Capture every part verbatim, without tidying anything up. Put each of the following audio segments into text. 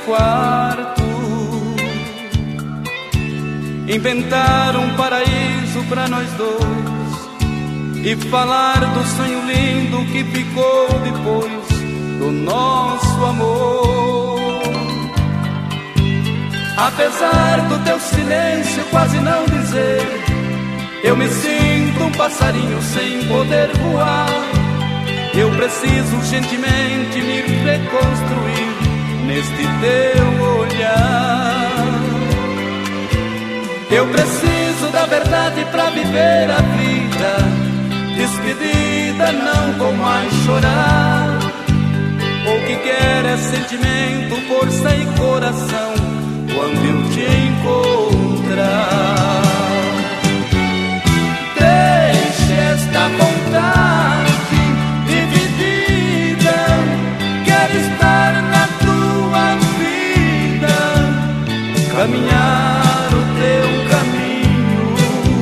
quarto, inventar um paraíso pra nós dois e falar do sonho lindo que ficou depois do nosso amor. Apesar do teu silêncio quase não dizer, eu me sinto um passarinho sem poder voar. Eu preciso urgentemente me reconstruir neste teu olhar. Eu preciso da verdade pra viver a vida. Despedida, não vou mais chorar. O que quer é sentimento, força e coração quando eu te encontrar. Deixe esta vontade dividida. Quero estar na tua vida, caminhar o teu caminho.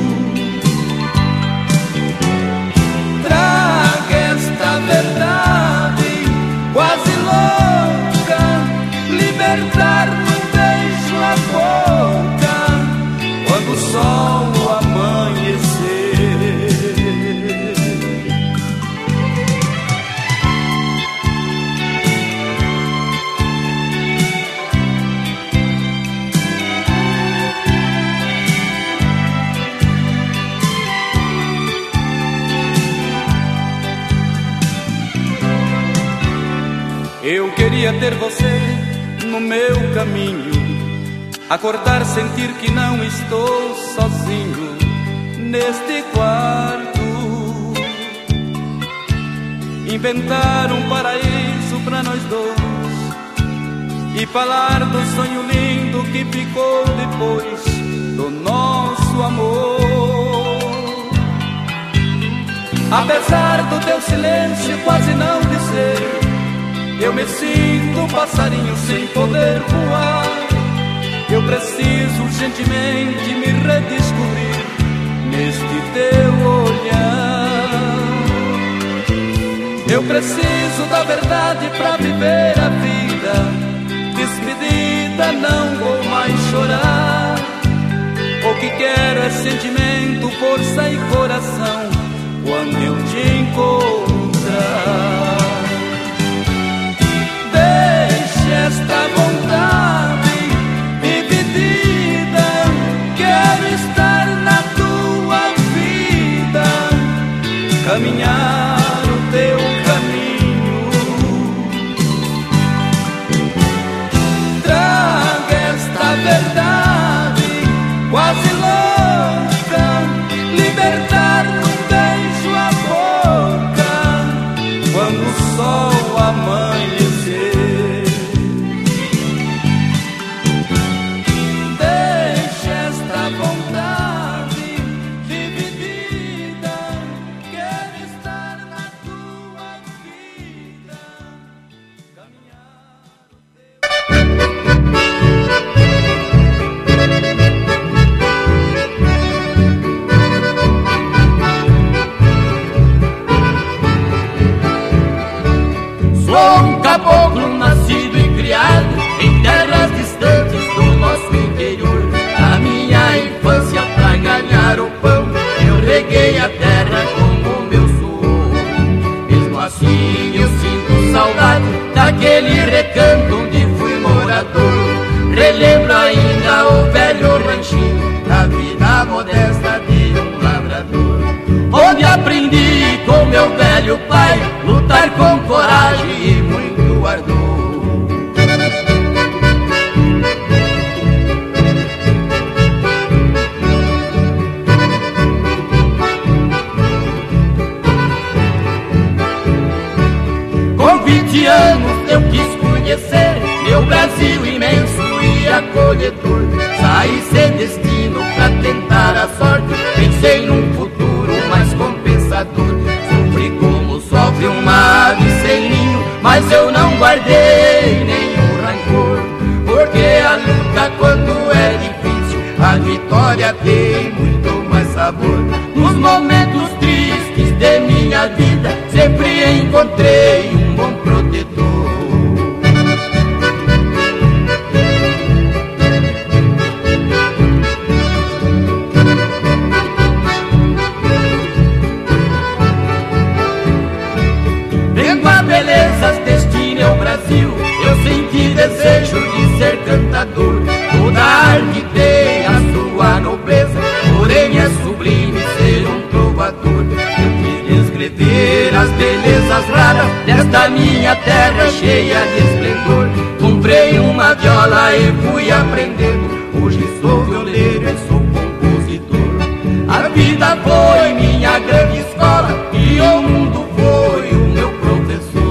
Traga esta verdade quase louca, libertar num beijo a boca quando o sol amanhecer. Eu queria ter você no meu caminho, acordar, sentir que não estou sozinho neste quarto, inventar um paraíso pra nós dois e falar do sonho lindo que ficou depois do nosso amor. Apesar do teu silêncio quase não dizer, eu me sinto um passarinho sem poder voar. Eu preciso urgentemente me redescobrir neste teu olhar. Eu preciso da verdade pra viver a vida. Despedida, não vou mais chorar. O que quero é sentimento, força e coração quando eu te encontrar. Deixe esta vontade dividida. Quero estar na tua vida, caminhar o teu caminho. Traga esta verdade quase louca, libertar num beijo a boca quando o sol amanhecer. Caboclo nascido e criado em terras distantes do nosso interior. Na minha infância, pra ganhar o pão, eu reguei a terra como meu suor. Mesmo assim eu sinto saudade daquele recanto onde fui morador. Relembro ainda o velho ranchinho da vida modesta de um lavrador, onde aprendi com meu velho pai lutar com coragem e muito ardor. Com vinte anos eu quis conhecer meu Brasil imenso e acolhedor. Saí sem destino pra tentar a sorte, pensei num futuro mais compensador. Sofri como sofre uma ave sem ninho, mas eu não guardei nenhum rancor, porque a luta quando é difícil, a vitória tem muito mais sabor. Nos momentos tristes de minha vida, sempre encontrei um bom protetor. desejo de ser cantador. Toda arte tem a sua nobreza, porém é sublime ser um trovador. Eu quis descrever as belezas raras desta minha terra cheia de esplendor. Comprei uma viola e fui aprendendo. Hoje sou violeiro e sou compositor. A vida foi minha grande escola e o mundo foi o meu professor.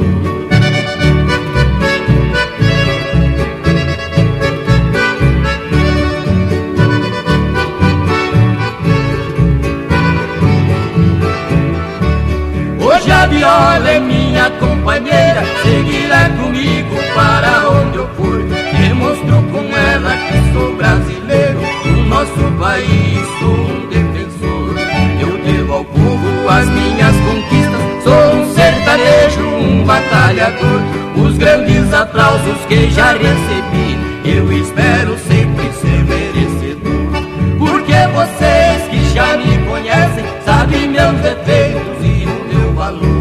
Hoje a viola é minha companheira, seguirá comigo para onde eu for. Demonstro com ela que sou brasileiro, do nosso país sou um defensor. Eu devo ao povo as minhas conquistas, sou um sertanejo, um batalhador. Os grandes aplausos que já recebi, eu espero sempre ser merecedor. Porque vocês que já me conhecem, sabem meus defeitos e o meu valor.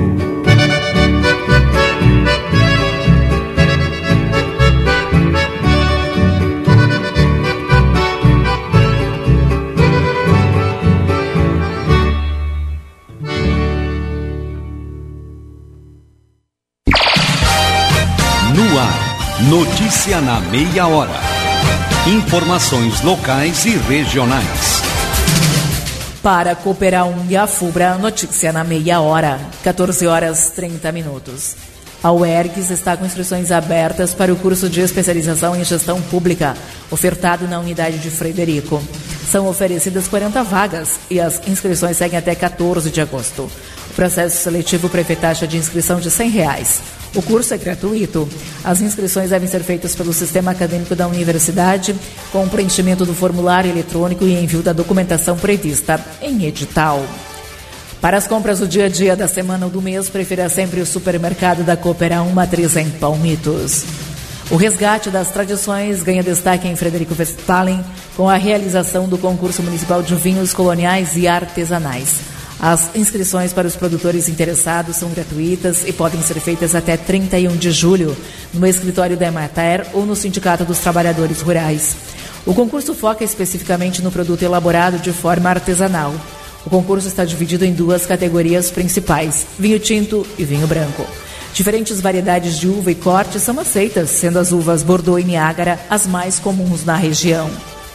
No ar, notícia na meia hora. Informações locais e regionais. Para Cooperar um e a FUBRA, notícia na meia hora, catorze horas e trinta minutos. A U E R G S está com inscrições abertas para o curso de especialização em gestão pública, ofertado na unidade de Frederico. São oferecidas quarenta vagas e as inscrições seguem até quatorze de agosto. O processo seletivo prevê taxa de inscrição de cem reais. O curso é gratuito. As inscrições devem ser feitas pelo sistema acadêmico da universidade, com preenchimento do formulário eletrônico e envio da documentação prevista em edital. Para as compras do dia a dia da semana ou do mês, prefira sempre o supermercado da Cooperar um Matriz em Palmitos. O resgate das tradições ganha destaque em Frederico Westphalen com a realização do concurso municipal de vinhos coloniais e artesanais. As inscrições para os produtores interessados são gratuitas e podem ser feitas até trinta e um de julho no escritório da Emater ou no Sindicato dos Trabalhadores Rurais. O concurso foca especificamente no produto elaborado de forma artesanal. O concurso está dividido em duas categorias principais, vinho tinto e vinho branco. Diferentes variedades de uva e corte são aceitas, sendo as uvas Bordeaux e Niágara as mais comuns na região.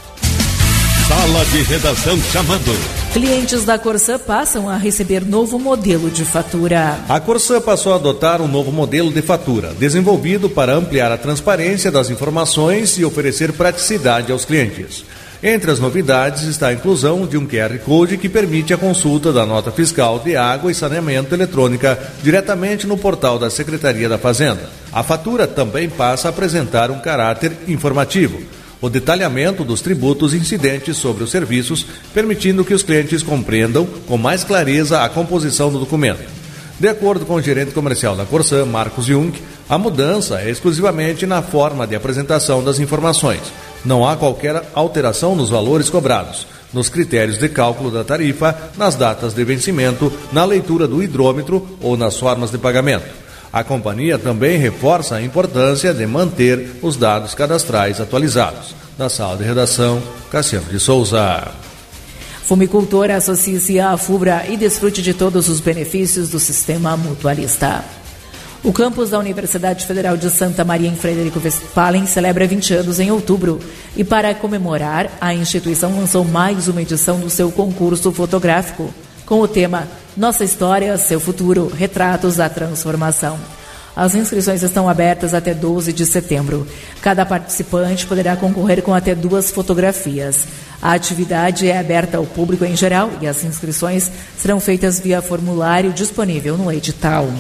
Sala de redação chamando. Clientes da Corsã passam a receber novo modelo de fatura. A Corsã passou a adotar um novo modelo de fatura, desenvolvido para ampliar a transparência das informações e oferecer praticidade aos clientes. Entre as novidades está a inclusão de um Q R Code que permite a consulta da nota fiscal de água e saneamento eletrônica diretamente no portal da Secretaria da Fazenda. A fatura também passa a apresentar um caráter informativo, o detalhamento dos tributos incidentes sobre os serviços, permitindo que os clientes compreendam com mais clareza a composição do documento. De acordo com o gerente comercial da Corsã, Marcos Jung, a mudança é exclusivamente na forma de apresentação das informações. Não há qualquer alteração nos valores cobrados, nos critérios de cálculo da tarifa, nas datas de vencimento, na leitura do hidrômetro ou nas formas de pagamento. A companhia também reforça a importância de manter os dados cadastrais atualizados. Da sala de redação, Cassiano de Souza. Fumicultor, associe-se à FUBRA e desfrute de todos os benefícios do sistema mutualista. O campus da Universidade Federal de Santa Maria, em Frederico Westphalen, celebra vinte anos em outubro. E para comemorar, a instituição lançou mais uma edição do seu concurso fotográfico, com o tema Nossa História, Seu Futuro, Retratos da Transformação. As inscrições estão abertas até doze de setembro. Cada participante poderá concorrer com até duas fotografias. A atividade é aberta ao público em geral e as inscrições serão feitas via formulário disponível no edital.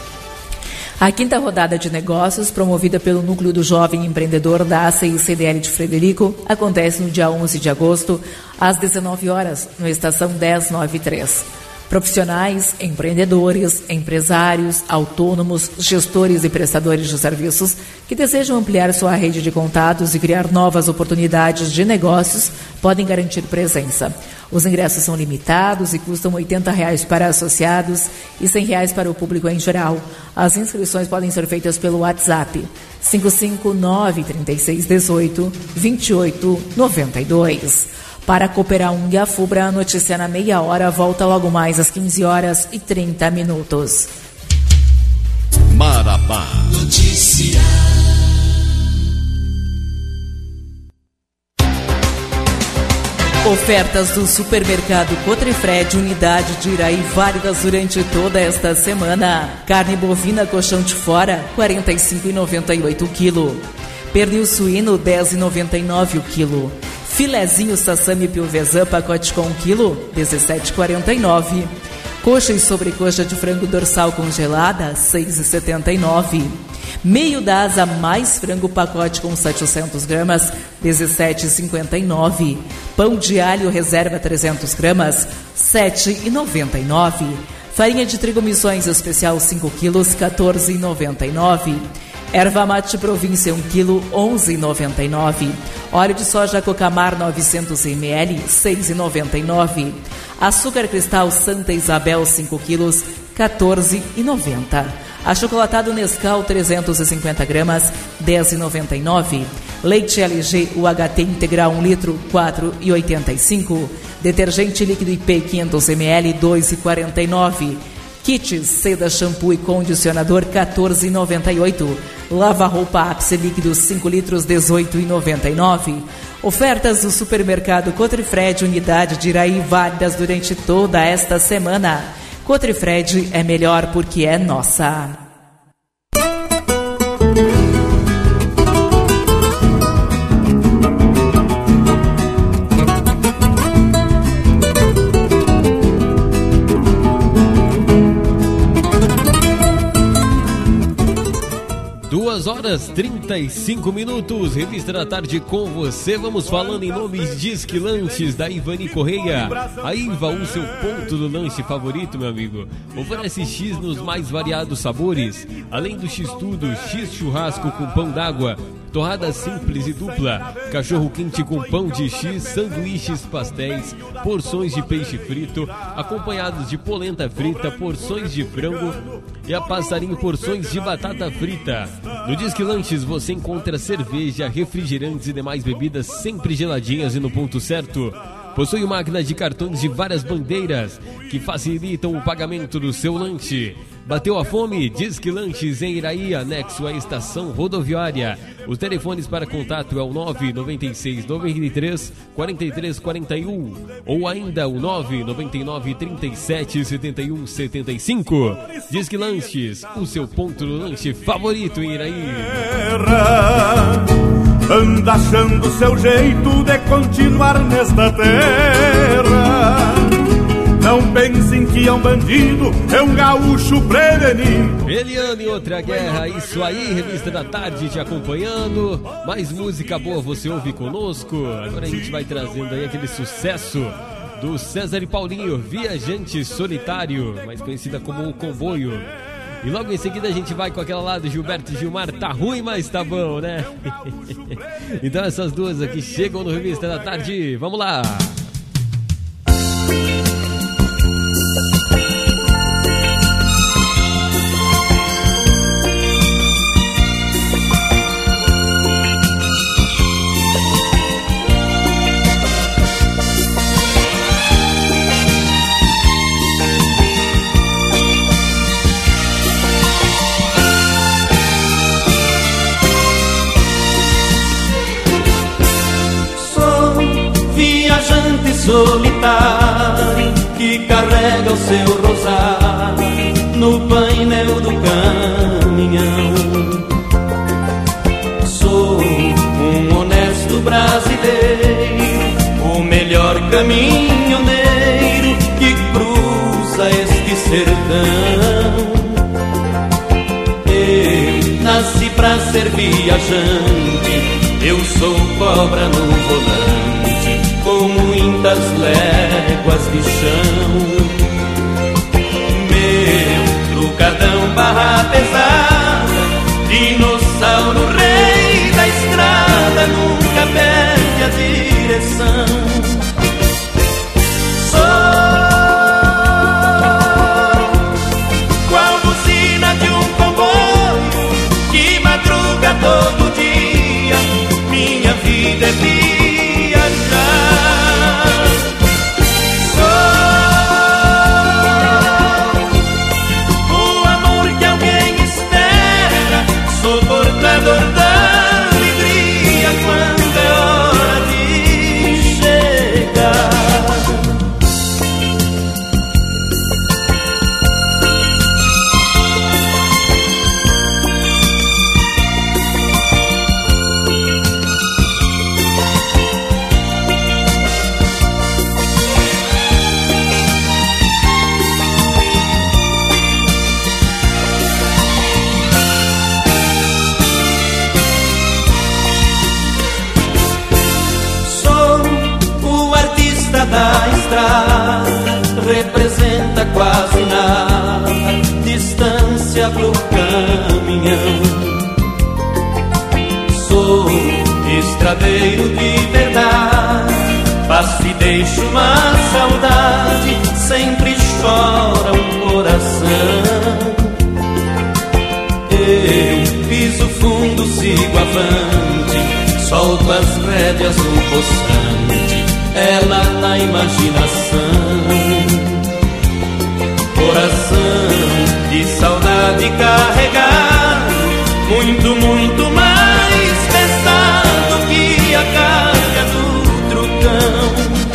A quinta rodada de negócios, promovida pelo Núcleo do Jovem Empreendedor da A C I C D L de Frederico, acontece no dia onze de agosto, às dezenove horas, no Estação dez noventa e três. Profissionais, empreendedores, empresários, autônomos, gestores e prestadores de serviços que desejam ampliar sua rede de contatos e criar novas oportunidades de negócios podem garantir presença. Os ingressos são limitados e custam oitenta reais para associados e cem reais para o público em geral. As inscrições podem ser feitas pelo WhatsApp cinco cinco nove, três seis um oito, dois oito nove dois. Para cooperar um Gafubra, a notícia na meia hora volta logo mais às quinze horas e trinta minutos. Marabá. Notícia. Ofertas do supermercado Cotrifred, unidade de Iraí, válidas durante toda esta semana. Carne bovina colchão de fora, quarenta e cinco reais e noventa e oito centavos o quilo. Pernil suíno, dez reais e noventa e nove centavos o quilo. Filezinho sassami pilvezan, pacote com um quilo, dezessete reais e quarenta e nove centavos. Coxa e sobrecoxa de frango dorsal congelada, seis reais e setenta e nove centavos. Meio da asa mais frango pacote com setecentas gramas, dezessete reais e cinquenta e nove centavos. Pão de alho reserva trezentas gramas, sete reais e noventa e nove centavos. Farinha de trigo missões especial cinco quilos, quatorze reais e noventa e nove centavos. Erva mate província um quilo, onze reais e noventa e nove centavos. Óleo de soja Cocamar novecentos mililitros, seis reais e noventa e nove centavos. Açúcar cristal Santa Isabel cinco quilos, quatorze reais e noventa centavos. Achocolatado Nescau trezentas e cinquenta gramas, dez reais e noventa e nove centavos. Leite L G U H T integral um litro, quatro reais e oitenta e cinco centavos. Detergente líquido I P quinhentos mililitros, dois reais e quarenta e nove centavos. Kits, seda, shampoo e condicionador, quatorze reais e noventa e oito centavos. Lava-roupa ápice líquido, cinco litros, dezoito reais e noventa e nove centavos. Ofertas do supermercado Cotrifred, unidade de Iraí, válidas durante toda esta semana. Cotrifred é melhor porque é nossa. duas horas trinta e cinco minutos, Revista da Tarde com você. Vamos falando em nomes de Esquilantes da Ivani Correia. A Iva, o seu ponto do lanche favorito, meu amigo. Oferece X nos mais variados sabores, além do X-tudo, X-churrasco com pão d'água, torrada simples e dupla, cachorro quente com pão de X, sanduíches, pastéis, porções de peixe frito, acompanhados de polenta frita, porções de frango e a passarinho porções de batata frita. No Disque Lanches você encontra cerveja, refrigerantes e demais bebidas sempre geladinhas e no ponto certo. Possui máquina de cartões de várias bandeiras que facilitam o pagamento do seu lanche. Bateu a fome? Disque Lanches em Iraí, anexo à estação rodoviária. Os telefones para contato é o nove nove seis nove três quatro três quatro um ou ainda o nove nove nove, trinta e sete, setenta e um, setenta e cinco. Disque Lanches, o seu ponto do lanche favorito em Iraí. Anda achando seu jeito de continuar nesta terra. Não pensem que é um bandido, é um gaúcho prevenido. Eliane e outra guerra, isso aí, Revista da Tarde te acompanhando. Mais música boa você ouve conosco. Agora a gente vai trazendo aí aquele sucesso do César e Paulinho, Viajante Solitário, mais conhecida como o Comboio. E logo em seguida a gente vai com aquela lá do Gilberto e Gilmar, tá ruim, mas tá bom, né? Então essas duas aqui chegam no Revista da Tarde, vamos lá! Solitário que carrega o seu rosário no painel do caminhão. Sou um honesto brasileiro, o melhor caminhoneiro que cruza este sertão. Eu nasci pra ser viajante, eu sou cobra no volante, com muitas léguas de chão. educadão barra pesada, dinossauro rei da estrada, nunca perde a direção. Sou qual buzina de um comboio que madruga todo dia, minha vida é viajar. Sou o amor que alguém espera, sou portador da alegria quando é hora de chegar. Da estrada representa quase nada, distância pro caminhão. Sou estradeiro de verdade, passo e deixo uma saudade, sempre chora um coração. Eu piso fundo, sigo avante, solto as rédeas no poçante, ela na imaginação. Coração de saudade carregado, muito, muito mais pesado que a carga do trucão.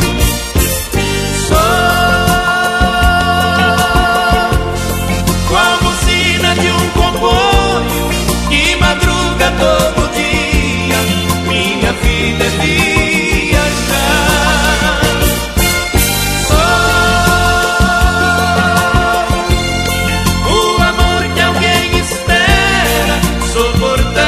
Sou qual buzina de um comboio que madruga todo dia, minha vida é viajar. Portador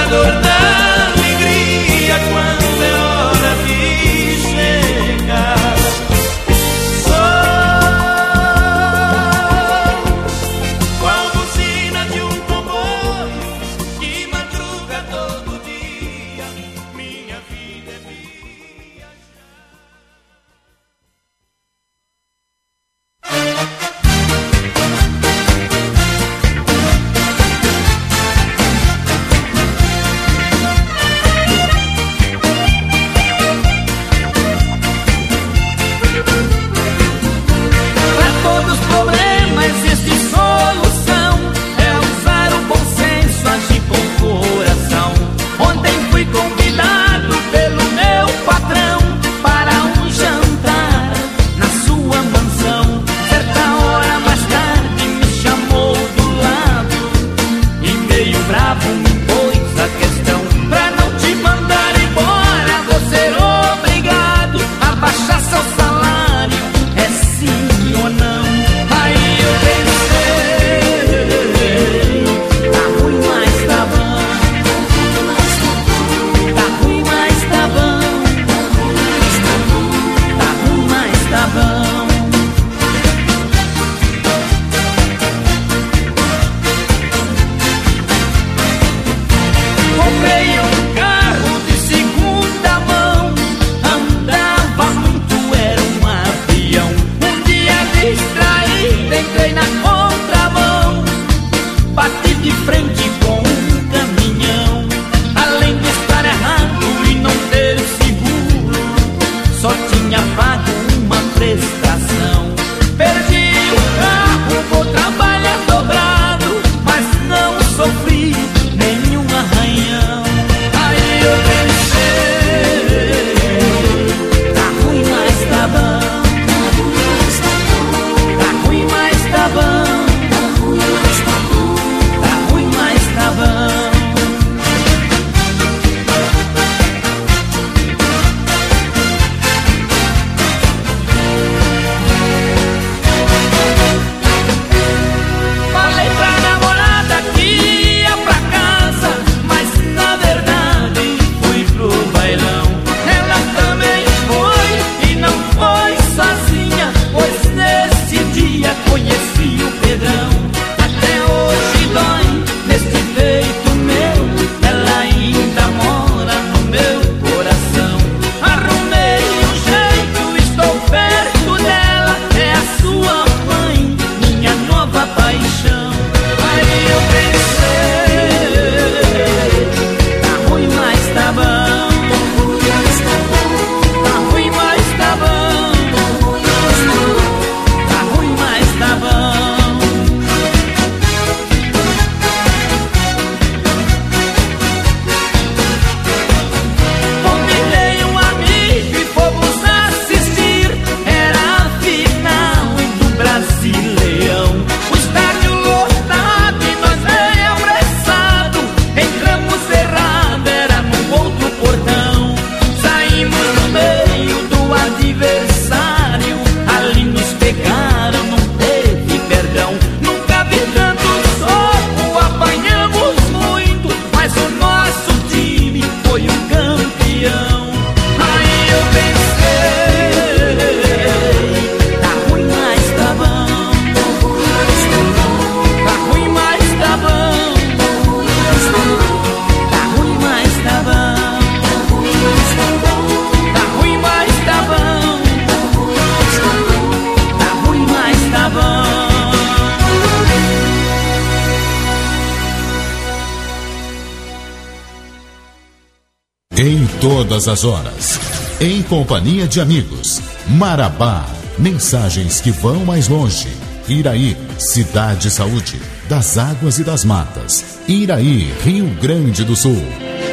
Em todas as horas, em companhia de amigos. Marabá, mensagens que vão mais longe. Iraí, cidade saúde, das águas e das matas. Iraí, Rio Grande do Sul.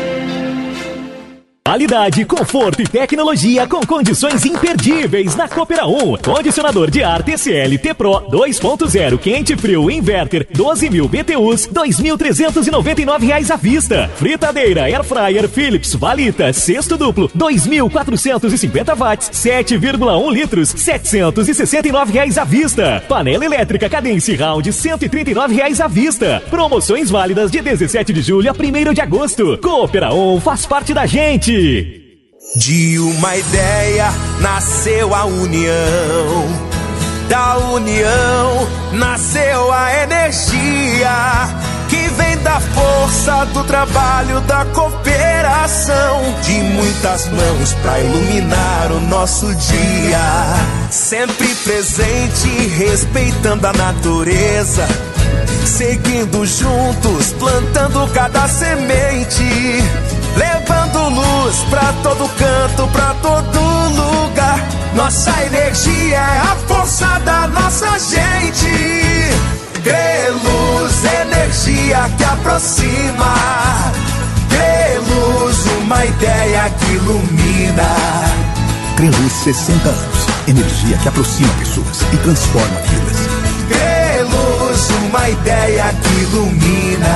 Qualidade, conforto e tecnologia com condições imperdíveis na Coopera um. Condicionador de ar T C L T-Pro dois ponto zero quente frio inverter doze mil B T Us, dois mil trezentos e noventa e nove reais à vista. Fritadeira Air Fryer Philips Valita cesto duplo dois mil quatrocentos e cinquenta watts, sete vírgula um litros, setecentos e sessenta e nove reais à vista. Panela elétrica Cadence Round cento e trinta e nove reais à vista. Promoções válidas de dezessete de julho a primeiro de agosto. Coopera um faz parte da gente. De uma ideia nasceu a união, da união nasceu a energia, que vem da força do trabalho, da cooperação, de muitas mãos pra iluminar o nosso dia. Sempre presente, respeitando a natureza, seguindo juntos, plantando cada semente, levando luz pra todo canto, pra todo lugar. Nossa energia é a força da nossa gente. Creluz, energia que aproxima. Creluz, uma ideia que ilumina. Creluz, sessenta anos. Energia que aproxima pessoas e transforma vidas. Creluz, uma ideia que ilumina.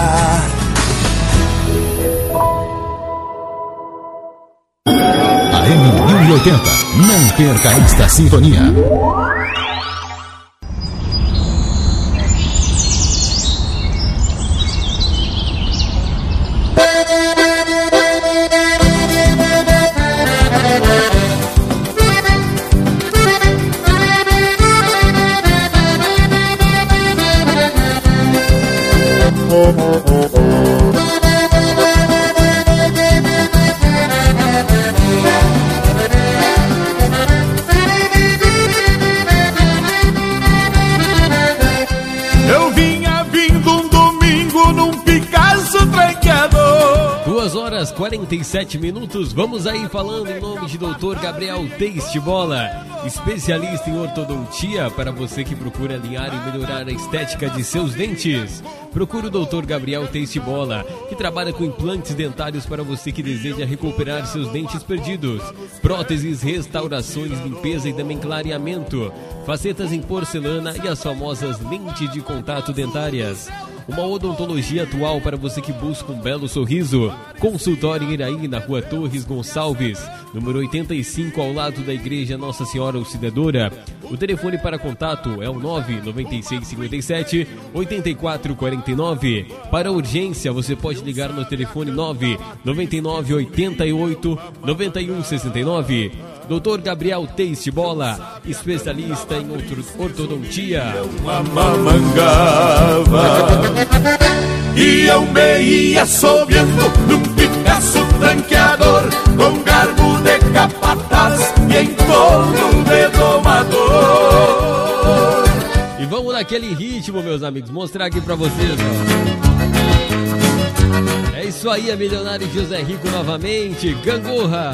A M mil e oitenta, não perca esta sintonia. Eu vinha vindo um domingo num Picasso tranqueador. duas horas e quarenta e sete minutos. Vamos aí falando em nome de doutor Gabriel Taste Bola, especialista em ortodontia para você que procura alinhar e melhorar a estética de seus dentes. Procure o doutor Gabriel Taste Bola, que trabalha com implantes dentários para você que deseja recuperar seus dentes perdidos, próteses, restaurações, limpeza e também clareamento, facetas em porcelana e as famosas lentes de contato dentárias. Uma odontologia atual para você que busca um belo sorriso. Consultório em Iraí, na Rua Torres Gonçalves, número oitenta e cinco, ao lado da Igreja Nossa Senhora Auxiliadora. O telefone para contato é o nove nove seis cinco sete oito quatro quatro nove. Para urgência, você pode ligar no telefone nove nove nove oito oito nove um seis nove. doutor Gabriel Taste Bola, especialista em ortodontia. Mamangava e eu me ia assobiando num Picasso tranqueador, com garbo de capataz e em torno de domador. E vamos naquele ritmo, meus amigos, mostrar aqui pra vocês, ó. É isso aí, a Milionário José Rico novamente, Gangorra.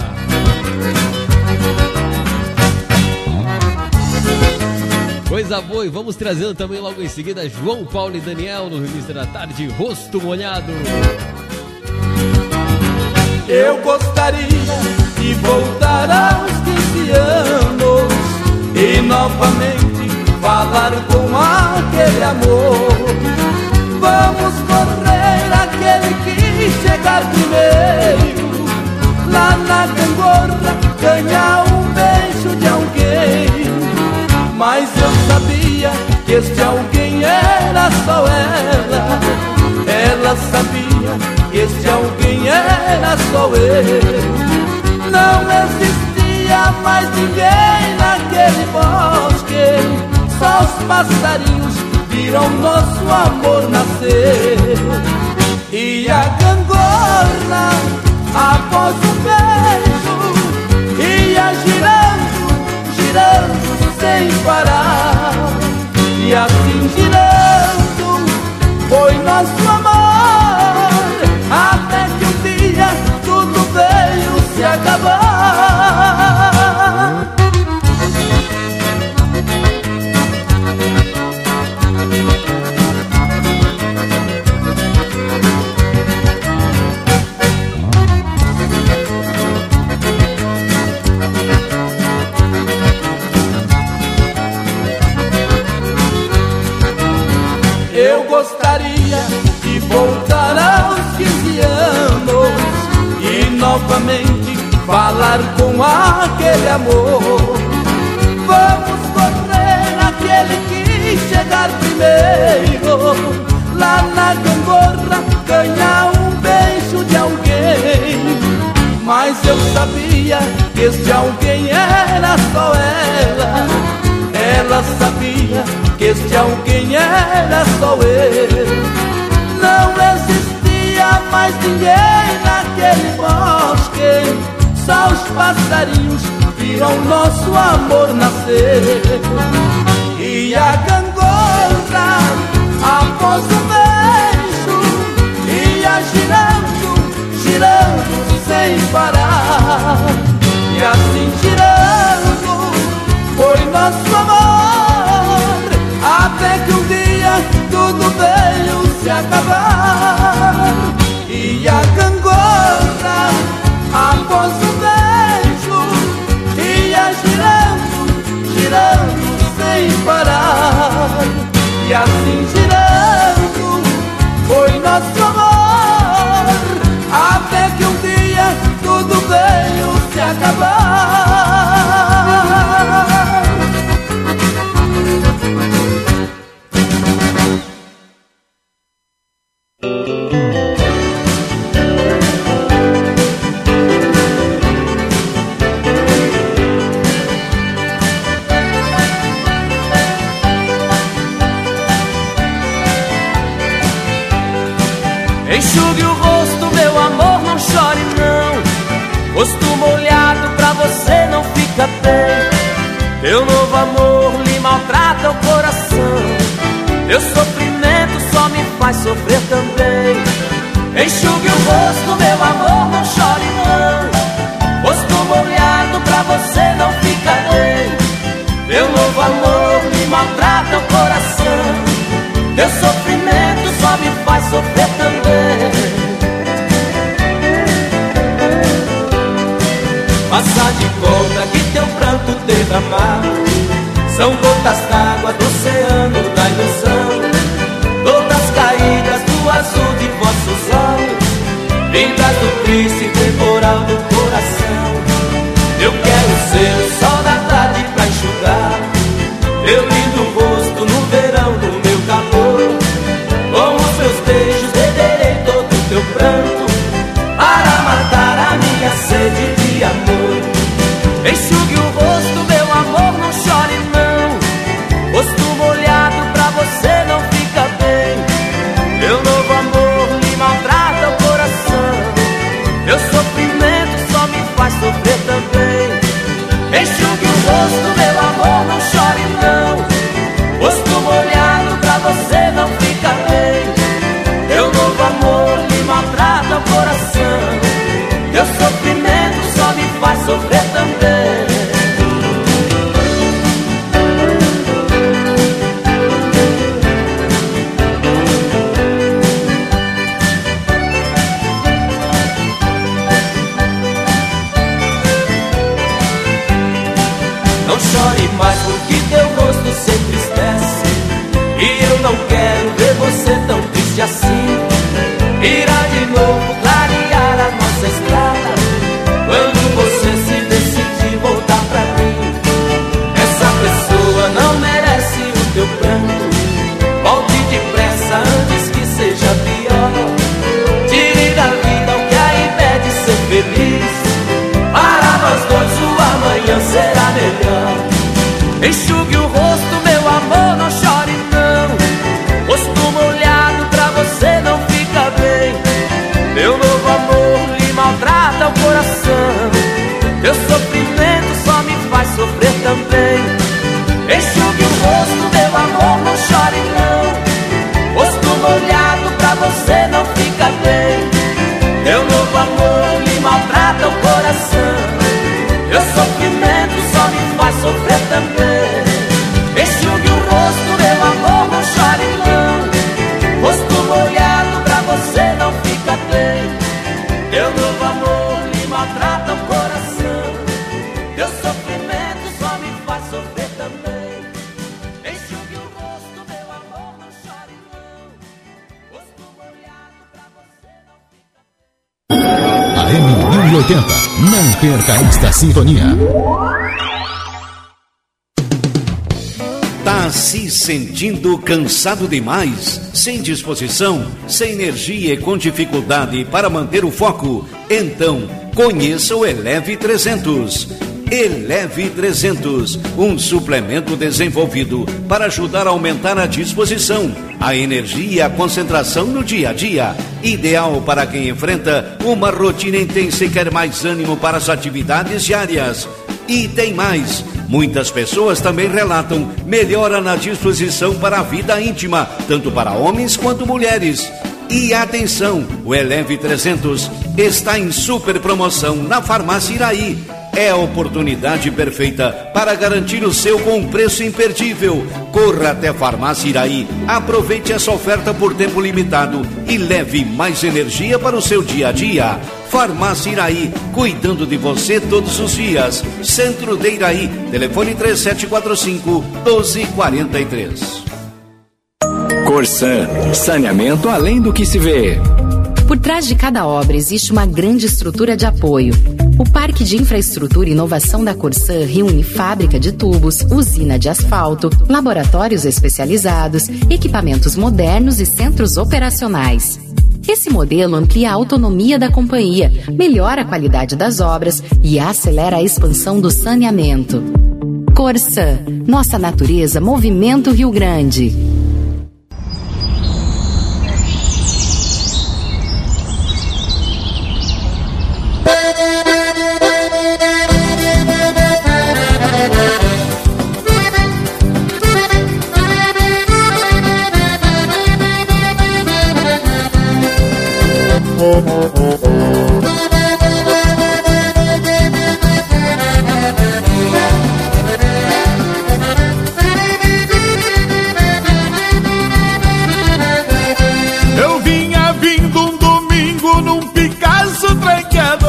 Coisa boa, e vamos trazendo também logo em seguida João Paulo e Daniel no Revista da Tarde, Rosto Molhado. Eu gostaria de voltar aos quinze anos e novamente falar com aquele amor. Vamos correr aquele que chegar primeiro, lá na gangorra, ganhar um beijo de alguém. Mas eu sabia que este alguém era só ela. Ela sabia que este alguém era só eu. Não existia mais ninguém naquele bosque, só os passarinhos viram nosso amor nascer. E a gangorra, após um beijo, ia girando, girando sem parar. E assim girando foi nosso amor, até que um dia tudo veio dia de voltar aos quinze anos e novamente falar com aquele amor. Vamos correr aquele que chegar primeiro, lá na gangorra ganhar um beijo de alguém. Mas eu sabia que este alguém era só ela. Ela sabia que este alguém era só eu. Não existia mais ninguém naquele bosque, só os passarinhos viram nosso amor nascer. E a gangorra, após o beijo, ia girando, girando sem parar. E assim girando foi nosso amor, até que um dia tudo veio se acabar. E a gangorra, após o beijo, ia girando, girando sem parar. E assim girando foi nosso amor, até que um dia tudo veio se acabar. Enxugue o rosto, meu amor, não chore não. Rosto molhado pra você não fica bem. Teu novo amor lhe maltrata o coração. Teu sofrimento só me faz sofrer também. Enxugue o rosto, meu amor, não chore não. Rosto molhado pra você não fica bem. Teu novo amor lhe maltrata o coração. Teu sofrimento só me faz sofrer também. Faça de conta que teu pranto derramado são gotas d'água do oceano da ilusão, gotas caídas do azul de vossos olhos, vindas do triste temporal do coração. Eu quero ser o sol da tarde pra enxugar teu lindo rosto no verão do meu calor. Com os meus beijos beberei todo o teu pranto para matar a minha sede de amor. Enxugue o rosto, meu amor, não chore não. Rosto molhado pra você não fica bem. Meu novo amor lhe maltrata o coração. Meu sofrimento só me faz sofrer também. Enxugue o rosto, meu amor, não chore não. Rosto molhado pra você não fica bem. Meu novo amor lhe maltrata o coração. Meu sofrimento só me faz sofrer também. Não chore mais porque teu rosto se entristece, e eu não quero ver você tão triste assim. Irá de novo clarear a nossa estrada quando você se decidir voltar pra mim. Essa pessoa não merece o teu pranto. Volte depressa antes que seja pior. Tire da vida o que a impede de ser feliz. Para nós dois o amanhã será melhor. Enxugue o rosto, meu amor, não chore não. Rosto molhado pra você não fica bem. Meu novo amor lhe maltrata o coração. Teu sofrimento só me faz sofrer também. Enxugue o rosto, meu amor, não chore não. Rosto molhado pra você não fica bem. Meu novo amor lhe maltrata o coração. Meu sofrimento só me faz sofrer também. oitenta. Não perca esta sintonia. Tá se sentindo cansado demais? Sem disposição? Sem energia e com dificuldade para manter o foco? Então, conheça o Eleve trezentos. Eleve trezentos, um suplemento desenvolvido para ajudar a aumentar a disposição, a energia e a concentração no dia a dia. Ideal para quem enfrenta uma rotina intensa e quer mais ânimo para as atividades diárias. E tem mais, muitas pessoas também relatam melhora na disposição para a vida íntima, tanto para homens quanto mulheres. E atenção, o Eleve trezentos está em super promoção na Farmácia Iraí. É a oportunidade perfeita para garantir o seu com preço imperdível. Corra até a Farmácia Iraí, aproveite essa oferta por tempo limitado e leve mais energia para o seu dia a dia. Farmácia Iraí, cuidando de você todos os dias. Centro de Iraí, telefone três sete quatro cinco, um dois quatro três. Corsan, saneamento além do que se vê. Por trás de cada obra existe uma grande estrutura de apoio. O Parque de Infraestrutura e Inovação da Corsan reúne fábrica de tubos, usina de asfalto, laboratórios especializados, equipamentos modernos e centros operacionais. Esse modelo amplia a autonomia da companhia, melhora a qualidade das obras e acelera a expansão do saneamento. Corsan, nossa natureza, Movimento Rio Grande. Eu vinha vindo um domingo num Picasso tranqueador,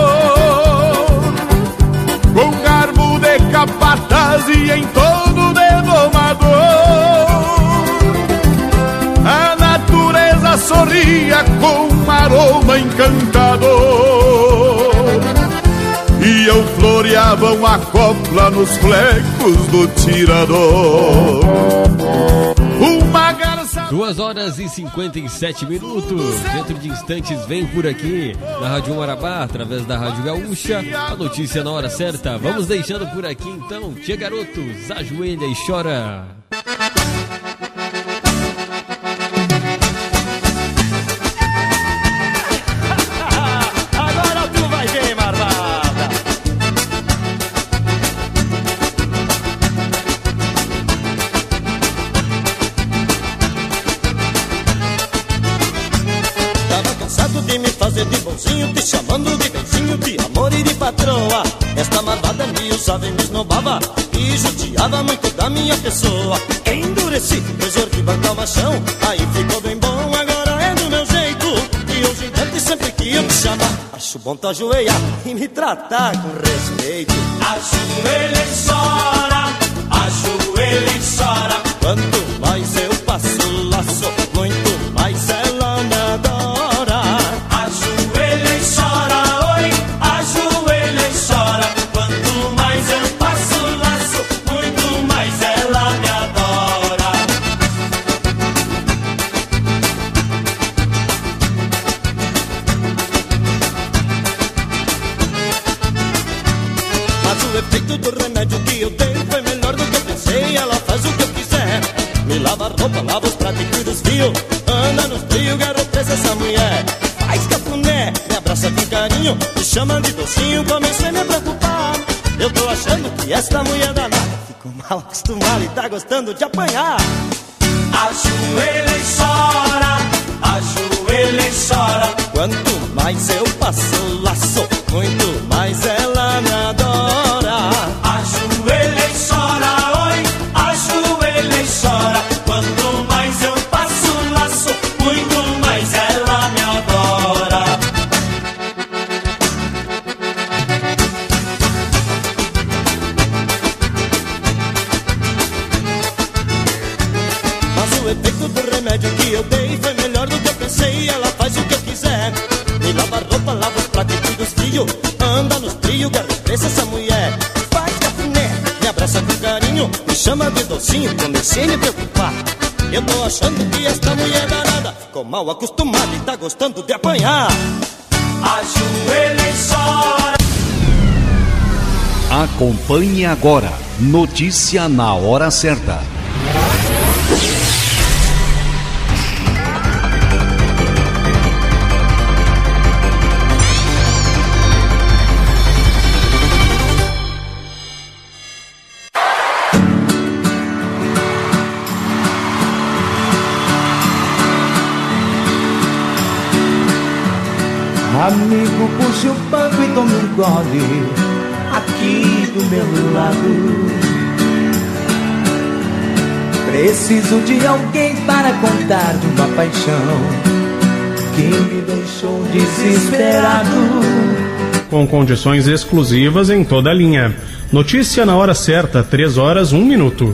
com garbo de capataz e em torno de domador. A natureza sorria com um aroma encantador, e eu floreava uma copla nos flecos do tirador. Uma garça... Duas horas e cinquenta e sete minutos. Dentro de instantes vem por aqui na Rádio Marabá, através da Rádio Gaúcha, a notícia na hora certa. Vamos deixando por aqui então. Tia garotos, ajoelha e chora. Agora tu vai ver, Marabá. De me fazer de bonzinho, te chamando de benzinho, de amor e de patroa. Esta malvada me usava e me esnobava e judiava muito da minha pessoa. Endureci, exorto que bancar o machão, aí ficou bem bom, agora é do meu jeito. E hoje em diante sempre que eu te chamar, acho bom tu ajoelhar e me tratar com respeito. Ajoelha e chora, ajoelha e chora. Quanto mais eu passo o laço, muito mais ela me adora. O efeito do remédio que eu dei foi melhor do que eu pensei. Ela faz o que eu quiser, me lava a roupa, lava os pratos e cuida dos fios. Anda nos trios, quero presa essa mulher. Faz cafuné, me abraça com carinho, me chama de docinho, comecei a me preocupar. Eu tô achando que esta mulher danada ficou mal acostumada e tá gostando de apanhar. Ajoelha e chora, ajoelha e chora. Quanto mais eu passo o laço, muito mais ela me adora. Ajoelha e chora, oi, ajoelha e chora. Quanto mais eu passo o laço, muito mais ela me adora. Mas o efeito do remédio que eu dei foi melhor do que eu pensei. Ela faz o que eu quiser, me lava a roupa, lava os pratos e cuida dos filhos. trio, anda nos trio, guerra e preço essa mulher. Faz cafuné, me abraça com carinho, me chama de docinho, comecei a me preocupar. Eu tô achando que esta mulher danada ficou mal acostumada e tá gostando de apanhar. Ajoelha e chora. Acompanhe agora, notícia na hora certa. Amigo, puxe o banco e tome um gole aqui do meu lado. Preciso de alguém para contar de uma paixão que me deixou desesperado. Com condições exclusivas em toda a linha. Notícia na hora certa, três horas, um minuto.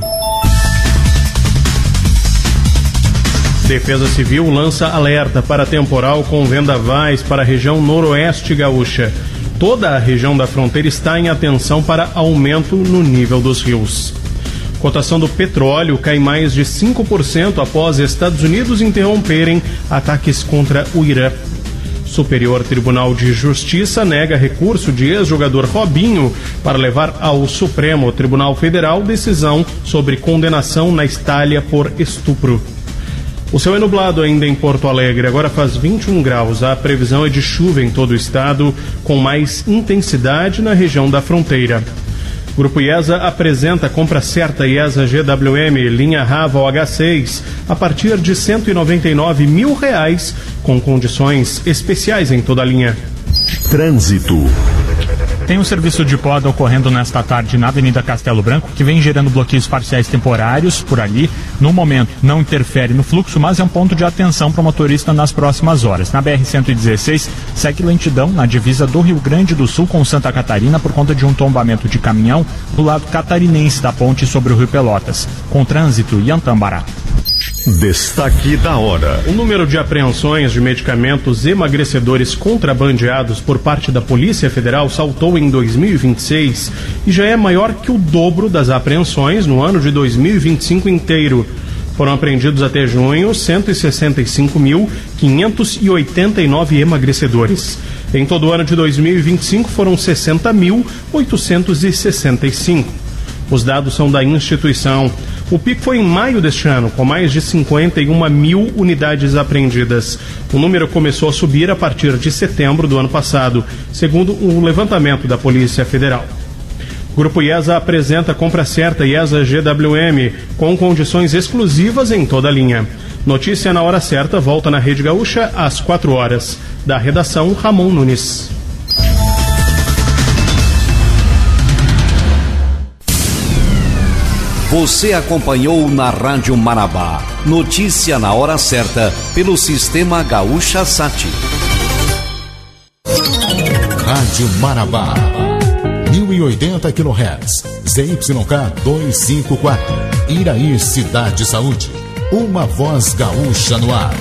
Defesa Civil lança alerta para temporal com vendavais para a região noroeste gaúcha. Toda a região da fronteira está em atenção para aumento no nível dos rios. Cotação do petróleo cai mais de cinco por cento após Estados Unidos interromperem ataques contra o Irã. Superior Tribunal de Justiça nega recurso de ex-jogador Robinho para levar ao Supremo Tribunal Federal decisão sobre condenação na Itália por estupro. O céu é nublado ainda em Porto Alegre, agora faz vinte e um graus. A previsão é de chuva em todo o estado, com mais intensidade na região da fronteira. Grupo IESA apresenta compra certa IESA G W M, linha Raval H seis, a partir de cento e noventa e nove mil reais, com condições especiais em toda a linha. Trânsito. Tem um serviço de poda ocorrendo nesta tarde na Avenida Castelo Branco, que vem gerando bloqueios parciais temporários por ali. No momento, não interfere no fluxo, mas é um ponto de atenção para o motorista nas próximas horas. Na B R cento e dezesseis, segue lentidão na divisa do Rio Grande do Sul com Santa Catarina por conta de um tombamento de caminhão do lado catarinense da ponte sobre o Rio Pelotas. Com trânsito, Iantambará. Destaque da hora. O número de apreensões de medicamentos emagrecedores contrabandeados por parte da Polícia Federal saltou em dois mil e vinte e seis e já é maior que o dobro das apreensões no ano de dois mil e vinte e cinco inteiro. Foram apreendidos até junho cento e sessenta e cinco mil quinhentos e oitenta e nove emagrecedores. Em todo o ano de dois mil e vinte e cinco foram sessenta mil oitocentos e sessenta e cinco. Os dados são da instituição. O pico foi em maio deste ano, com mais de cinquenta e uma mil unidades apreendidas. O número começou a subir a partir de setembro do ano passado, segundo o levantamento da Polícia Federal. O Grupo IESA apresenta a compra certa IESA G W M, com condições exclusivas em toda a linha. Notícia na hora certa volta na Rede Gaúcha às quatro horas. Da redação, Ramon Nunes. Você acompanhou na Rádio Marabá. Notícia na hora certa, pelo Sistema Gaúcha Sat. Rádio Marabá. mil e oitenta quilohertz. Z Y K duzentos e cinquenta e quatro. Iraí, Cidade Saúde. Uma voz gaúcha no ar.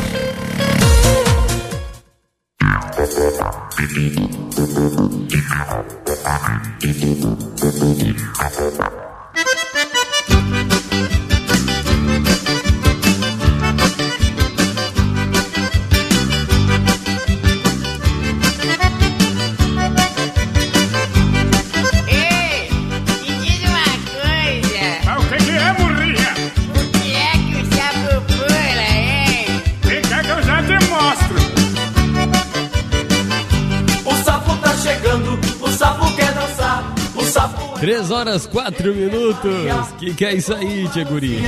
Três horas, quatro minutos. Que que é isso aí, tia guri?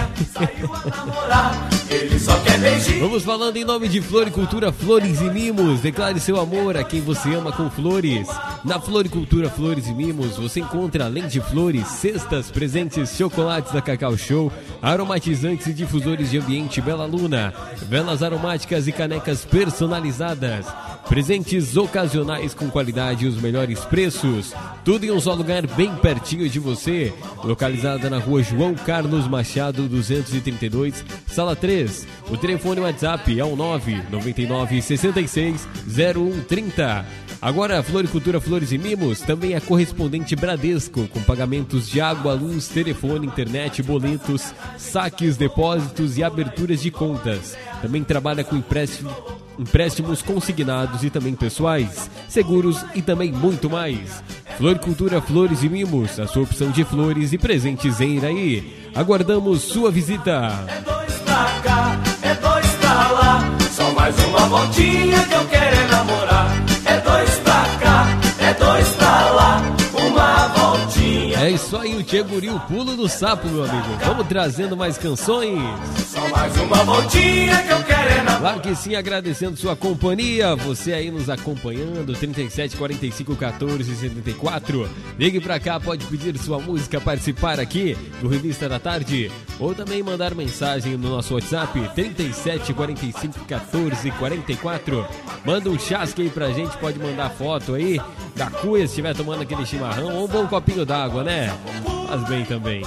Vamos falando em nome de Floricultura Flores e Mimos. Declare seu amor a quem você ama com flores. Na Floricultura Flores e Mimos você encontra, além de flores, cestas, presentes, chocolates da Cacau Show, aromatizantes e difusores de ambiente Bela Luna, velas aromáticas e canecas personalizadas, presentes ocasionais com qualidade e os melhores preços. Tudo em um só lugar, bem pertinho de você. Localizada na rua João Carlos Machado, duzentos e trinta e dois, sala três. O telefone WhatsApp é o nove nove nove, sessenta e seis, zero um trinta. Agora a Floricultura Flores e Mimos também é correspondente Bradesco, com pagamentos de água, luz, telefone, internet, boletos, saques, depósitos e aberturas de contas. Também trabalha com empréstimo, empréstimos consignados e também pessoais, seguros e também muito mais. Floricultura Flores e Mimos, a sua opção de flores e presentes em Iraí. Aguardamos sua visita. É dois pra cá, é dois pra lá, só mais uma voltinha que eu quero é namorar. É dois pra cá, é dois pra lá, uma voltinha. É isso aí, o Tchê Guri, o pulo do sapo, meu amigo. Vamos trazendo mais canções. Só mais uma voltinha que eu quero é namorar. Claro que sim, agradecendo sua companhia. Você aí nos acompanhando, trinta e sete, quarenta e cinco, quatorze, setenta e quatro. Ligue pra cá, pode pedir sua música, participar aqui do Revista da Tarde. Ou também mandar mensagem no nosso WhatsApp, trinta e sete, quarenta e cinco, quatorze, quarenta e quatro. Manda um chasque aí pra gente, pode mandar foto aí da cuia, se estiver tomando aquele chimarrão, ou um bom copinho d'água, né? Faz bem também.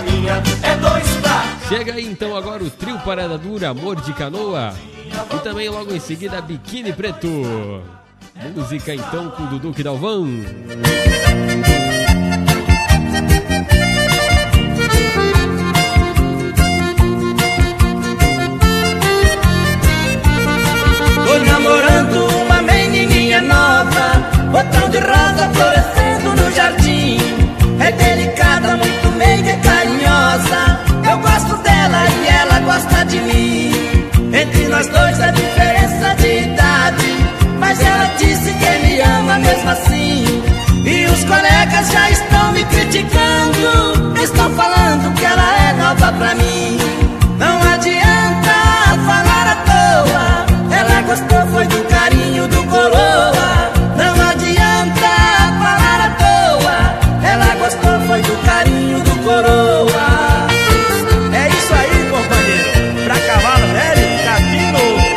Chega aí então agora o trio Parada Dura, Amor de Canoa. E também logo em seguida Biquíni Preto. Música então com Dudu Quidalvão. Tô namorando uma menininha nova, botão de rosa florescendo no jardim. É delicada, muito meiga e carinhosa. Eu gosto dela e ela gosta de mim. Entre nós dois a diferença de idade, mas ela disse que me ama mesmo assim. E os colegas já estão me criticando, estão falando que ela é nova pra mim. Não adianta falar à toa, ela gostou foi do carinho do coroa. Não adianta falar à toa, ela gostou foi do carinho do coroa. É isso aí, companheiro, pra cavalo velho, capim novo.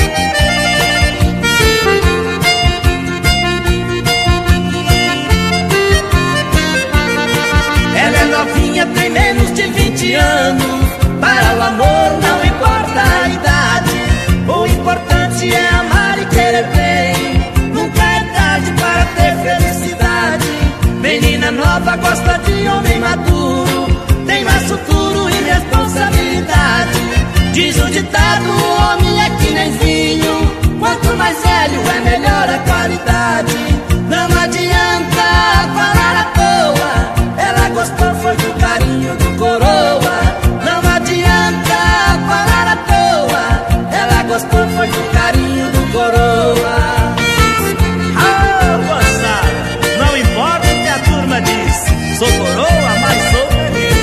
Ela é novinha, tem menos de vinte anos. Para o amor não importa a idade, o importante é amar e querer bem. Nunca é tarde para ter felicidade. Menina nova gosta de homem maduro, tem mais futuro e responsabilidade. Diz o ditado, o homem é que nem vinho, quanto mais velho é melhor a qualidade. Não adianta falar à toa, ela gostou foi do carinho do coroa. Não adianta falar à toa, ela gostou foi do carinho do coroa. Ah, moçada, não importa o que a turma diz, sou coroa, mas sou feliz.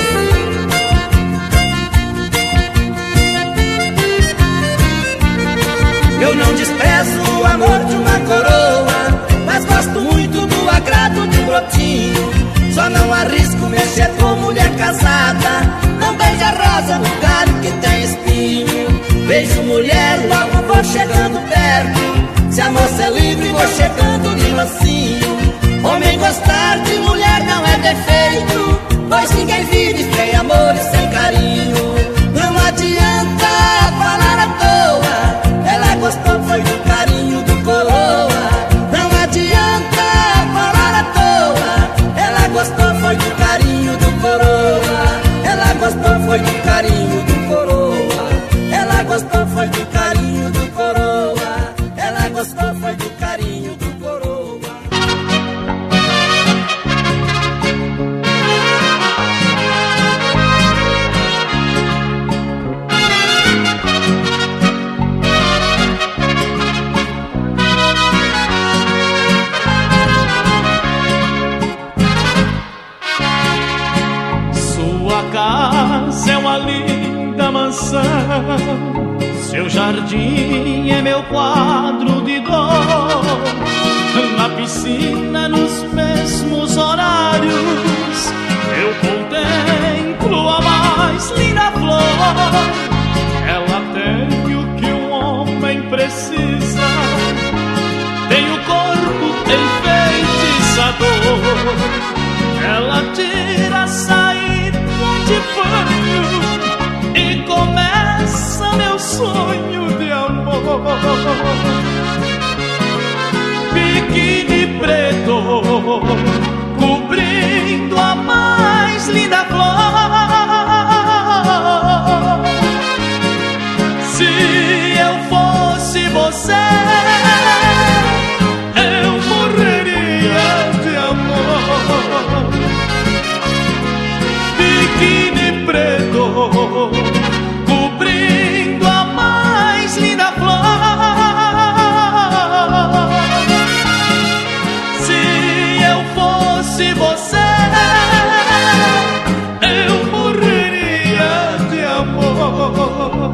Eu não desprezo o amor de uma coroa, mas gosto muito do agrado de um brotinho. Só não arrisco mexer com mulher casada, não beija rosa no galho que tem espinho. Beijo mulher, logo vou chegando perto, se a moça é livre vou chegando de mansinho. Homem gostar de mulher não é defeito, pois ninguém vive sem amor e sem carinho. Não adianta falar à toa, ela gostou foi do carinho do coroa. Não adianta falar à toa, ela gostou foi do carinho do coroa. Ela gostou foi do carinho do coroa. Ela gostou foi do carinho do coroa. Ela gostou foi do carinho do coroa. Casa é uma linda mansão, seu jardim é meu quadro de dor. Na piscina, nos mesmos horários, eu contemplo a mais linda flor. Ela tem o que um homem precisa, tem o corpo enfeitiçador. Ela tira a saída de banho e começa meu sonho de amor. Pequeno cobrindo a mais linda flor. Se eu fosse você, eu morreria de amor. Biquíni preto, cobrindo a mais linda flor. Se eu fosse você, eu morreria de amor.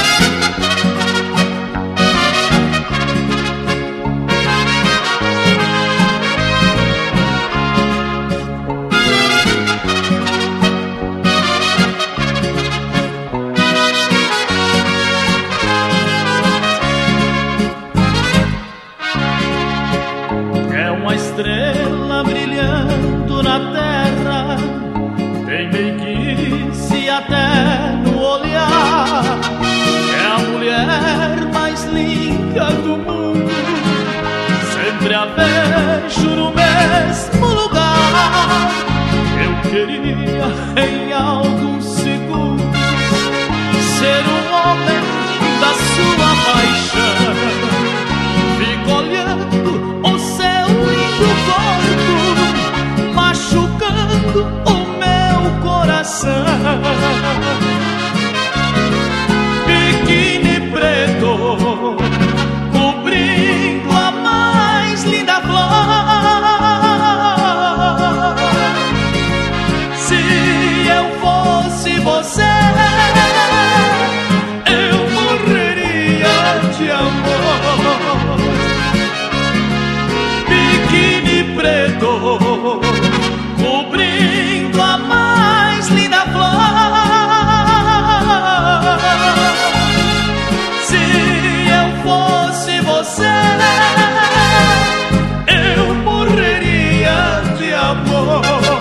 Estrela brilhando na terra, tem meiguice até no olhar. É a mulher mais linda do mundo, sempre a vejo no mesmo lugar. Eu queria em alguns segundos ser o homem da sua paixão. Fico olhando o seu lindo corpo, machucando o meu coração. Biquíni preto, cobrindo a mais linda flor. Se eu fosse você, eu morreria de amor. Biquíni preto, cobrindo a mais linda flor. Se eu fosse você, eu morreria de amor.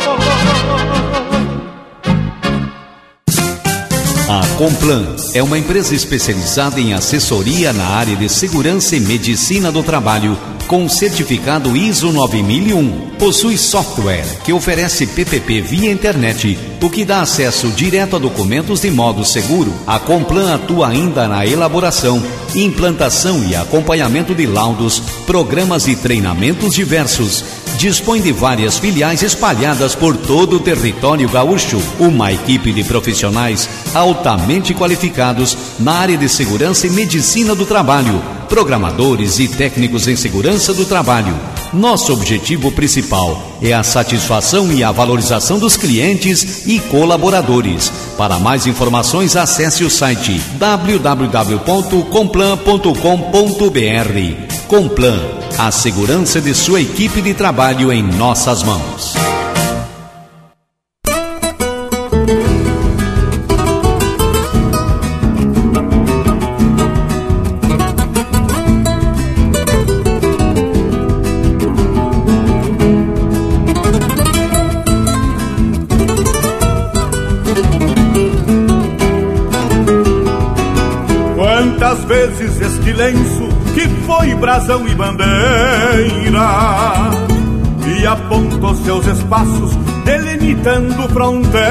A Complan é uma empresa especializada em assessoria na área de segurança e medicina do trabalho, com certificado I S O nove mil e um. Possui software que oferece P P P via internet, o que dá acesso direto a documentos de modo seguro. A Complan atua ainda na elaboração, implantação e acompanhamento de laudos, programas e treinamentos diversos. Dispõe de várias filiais espalhadas por todo o território gaúcho. Uma equipe de profissionais altamente qualificados na área de segurança e medicina do trabalho, programadores e técnicos em segurança do trabalho. Nosso objetivo principal é a satisfação e a valorização dos clientes e colaboradores. Para mais informações, acesse o site w w w ponto complan ponto com ponto b r. Complan, a segurança de sua equipe de trabalho em nossas mãos. Quantas vezes este lenço que foi brasão e bandeira e apontou seus espaços delimitando fronteiras,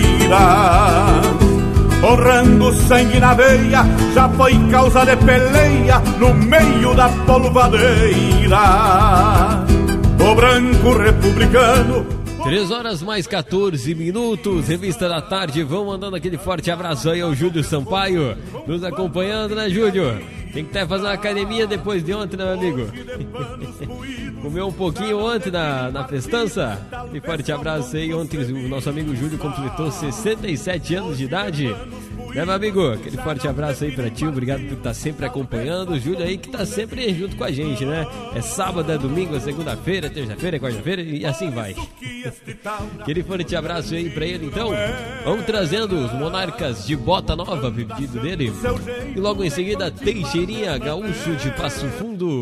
honrando sangue na veia, já foi causa de peleia no meio da polvadeira. O branco republicano. Três horas mais quatorze minutos, Revista da Tarde. Vão mandando aquele forte abraço aí ao Júlio Sampaio, nos acompanhando, né, Júlio? Tem que até fazer uma academia depois de ontem, né, meu amigo? Comeu um pouquinho ontem na, na festança. E forte abraço aí. Ontem o nosso amigo Júlio completou sessenta e sete anos de idade. Né, meu amigo? Aquele forte abraço aí pra ti. Obrigado por estar sempre acompanhando. O Júlio aí que tá sempre junto com a gente, né? É sábado, é domingo, é segunda-feira, é terça-feira, é quarta-feira e assim vai. Aquele forte abraço aí pra ele, então. Vamos trazendo os Monarcas de Bota Nova, pedido dele. E logo em seguida, Teixeirinha, Gaúcho de Passo Fundo.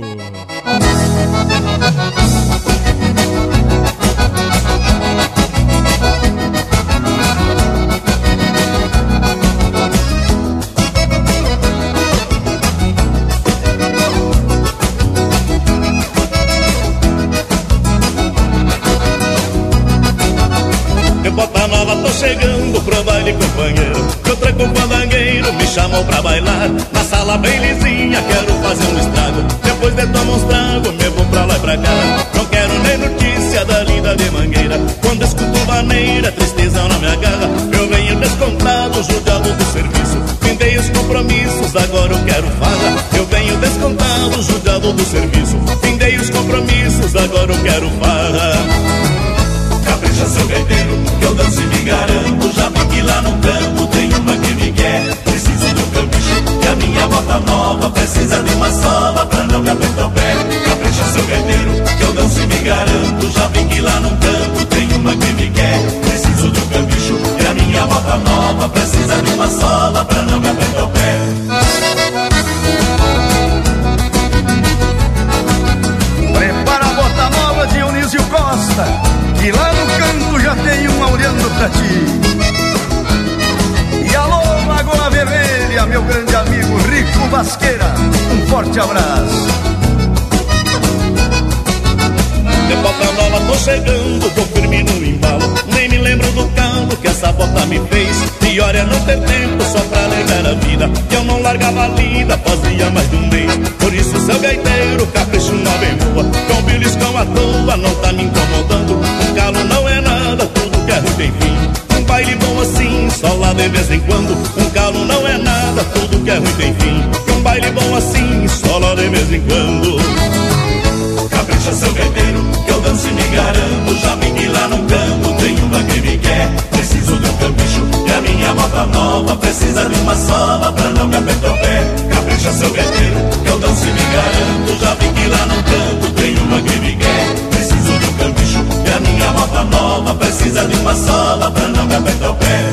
bota nova, tô chegando pro baile, companheiro. Eu tranco um fandangueiro, me chamou pra bailar. Na sala bem lisinha, quero fazer um estrago. Depois de tomar uns tragos, me vou pra lá e pra cá. Não quero nem notícia da linda de Mangueira. Quando escuto maneira, tristeza não me agarra. Eu venho descontado, judiado do serviço. Findei os compromissos, agora eu quero farra. Eu venho descontado, judiado do serviço. Findei os compromissos, agora eu quero farra. Capricha, seu gaiteiro, que eu danço e me garanto. Já vi que lá no campo tem uma que me quer. Preciso de um cambicho, que a minha bota nova precisa de uma sola pra não me apertar o pé. Capricha, seu gaiteiro, que eu danço e me garanto. Já vi que lá no campo tem uma que me quer. Preciso de um cambicho, que a minha bota nova precisa de uma sola pra não me apertar o pé. Prepara a bota nova, Dionísio Costa, e lá no canto já tem uma olhando pra ti. E alô, Lagoa Vermelha, meu grande amigo Rico Basqueira, um forte abraço. De bota nova tô chegando, vou firme no embalo. Nem me lembro do caldo que essa bota me fez. Pior é não ter tempo só pra levar a vida. Que eu não largava a lida, fazia mais de um mês. Por isso, seu gaiteiro, capricho uma bem boa. Com beliscão à toa, não tá me incomodando. Um calo não é nada, tudo que é ruim tem fim. Um baile bom assim, só lá de vez em quando. Um calo não é nada, tudo que é ruim tem fim. Um baile bom assim, só lá de vez em quando. Capricha, seu gaiteiro, que eu danço e me garanto. Já vi que lá no campo tem uma que me quer. Preciso de um cambicho, que a minha bota nova precisa de uma sola pra não me apertar o pé. Capricha, seu gaiteiro, que eu danço e me garanto. Já vi que lá no campo tem uma que me quer. Preciso de um cambicho, que a minha bota nova precisa de uma sola pra não me apertar o pé.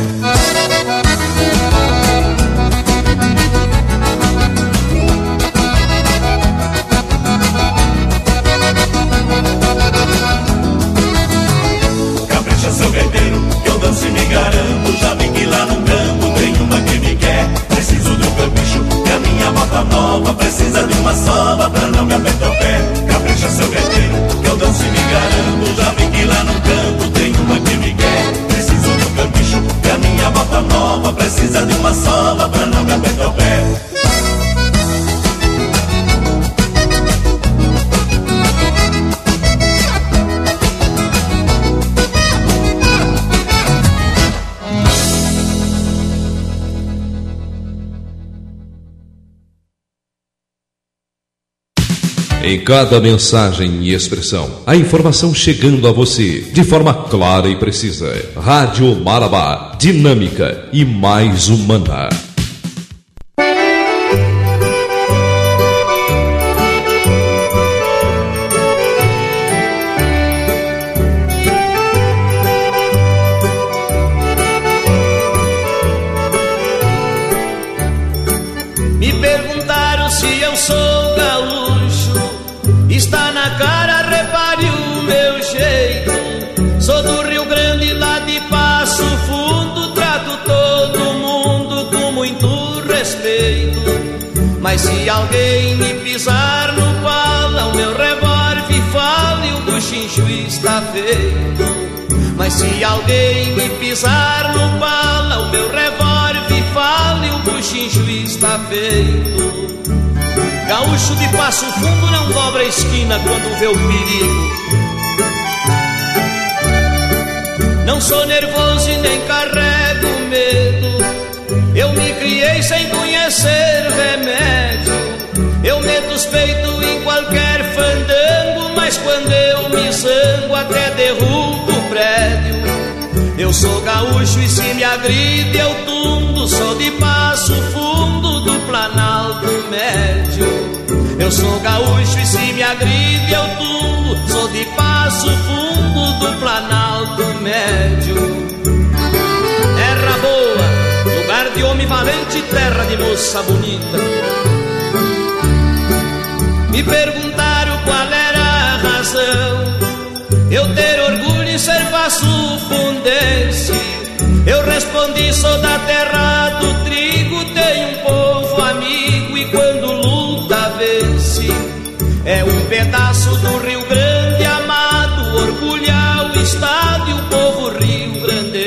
Seu gaiteiro, que eu danço e me garanto. Já vi que lá no campo tem uma que me quer. Preciso de um cambicho, que a minha bota nova precisa de uma sola pra não me apertar o pé. Capricha, seu gaiteiro, que eu danço e me garanto. Já vi que lá no campo tem uma que me quer. Preciso de um cambicho, que a minha bota nova precisa de uma sola pra não me apertar o pé. Em cada mensagem e expressão, a informação chegando a você de forma clara e precisa. Rádio Marabá, dinâmica e mais humana. Me perguntaram se eu sou gaúcho. Está na cara, repare o meu jeito. Sou do Rio Grande, lá de Passo Fundo. Trato todo mundo com muito respeito. Mas se alguém me pisar no pala, o meu revólver fala e o buchincho está feito. Mas se alguém me pisar no pala, o meu revólver fala e o buchincho está feito. Gaúcho de Passo Fundo não dobra a esquina quando vê o perigo. Não sou nervoso e nem carrego medo. Eu me criei sem conhecer remédio. Eu meto os peitos em qualquer fandango, mas quando eu me zango até derrubo o prédio. Eu sou gaúcho e se me agride eu tundo. Sou de Passo Fundo do Planalto Médio. Eu sou gaúcho e se me agride eu tundo. Sou de Passo Fundo do Planalto Médio. Terra boa, lugar de homem valente, terra de moça bonita. Me perguntaram qual era a razão eu ter orgulho em ser Passo Fundense. Eu respondi, sou da terra do trigo, tenho um povo amigo e quando luta vence. É um pedaço do Rio Grande amado, orgulha o estado e o povo rio-grandense.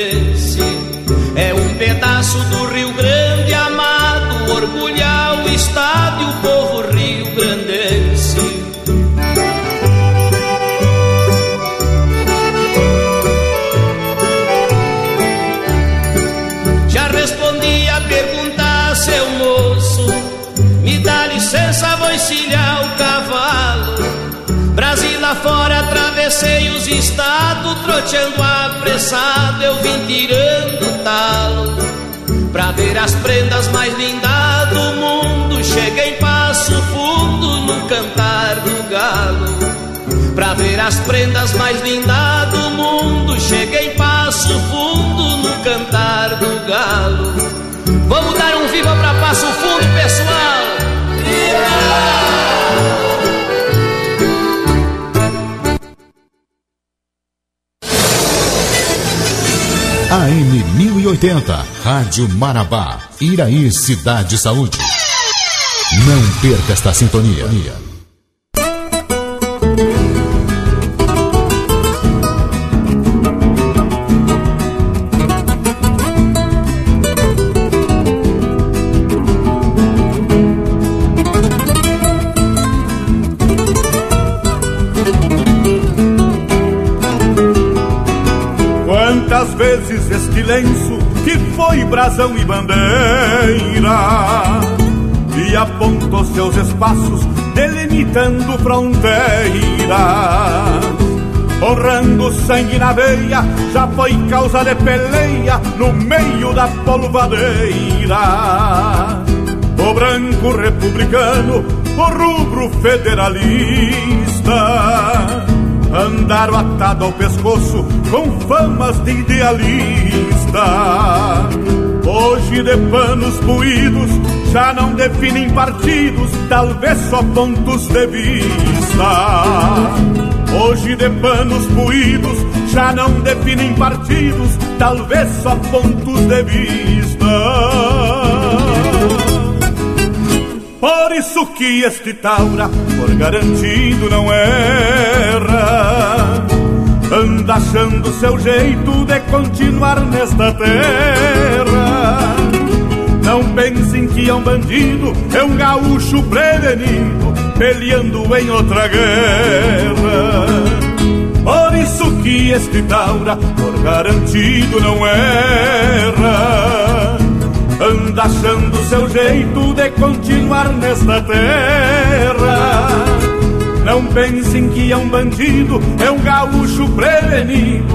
receios estado, troteando apressado, eu vim tirando talo pra ver as prendas mais lindas do mundo. Cheguei em Passo Fundo no cantar do galo, pra ver as prendas mais lindas do mundo. Cheguei em Passo Fundo no cantar do galo. Vamos dar um viva pra Passo Fundo, pessoal! Yeah! A M mil e oitenta, Rádio Marabá, Iraí, Cidade Saúde. Não perca esta sintonia. Quantas vezes este lenço que foi brasão e bandeira e apontou seus espaços delimitando fronteiras, honrando sangue na veia, já foi causa de peleia no meio da polvadeira. O branco republicano, o rubro federalista, andaram atado ao pescoço com famas de idealista. Hoje de panos buídos já não definem partidos, talvez só pontos de vista. Hoje de panos buídos já não definem partidos, talvez só pontos de vista. Por isso que este taura, por garantido, não erra, anda achando seu jeito de continuar nesta terra. Não pensem que é um bandido, é um gaúcho prevenido, peleando em outra guerra. Por isso que este taura, por garantido, não erra, anda achando seu jeito de continuar nesta terra. Não pensem que é um bandido, é um gaúcho prevenido,